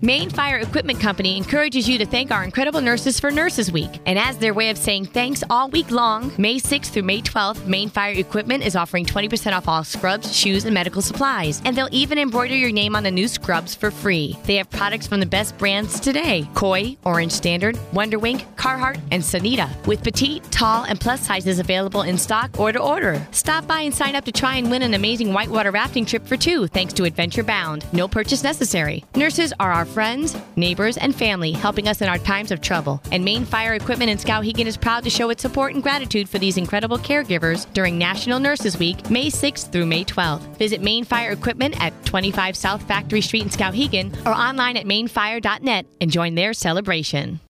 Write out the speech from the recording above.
Maine Fire Equipment Company encourages you to thank our incredible nurses for Nurses Week. And as their way of saying thanks all week long, May 6th through May 12th, Maine Fire Equipment is offering 20% off all scrubs, shoes, and medical supplies. And they'll even embroider your name on the new scrubs for free. They have products from the best brands today: Koi, Orange Standard, Wonderwink, Carhartt, and Sonita. With petite, tall, and plus sizes available in stock or to order. Stop by and sign up to try and win an amazing whitewater rafting trip for two thanks to Adventure Bound. No purchase necessary. Nurses are our friends, neighbors, and family, helping us in our times of trouble. And Maine Fire Equipment in Skowhegan is proud to show its support and gratitude for these incredible caregivers during National Nurses Week, May 6th through May 12th. Visit Maine Fire Equipment at 25 South Factory Street in Skowhegan or online at mainefire.net and join their celebration.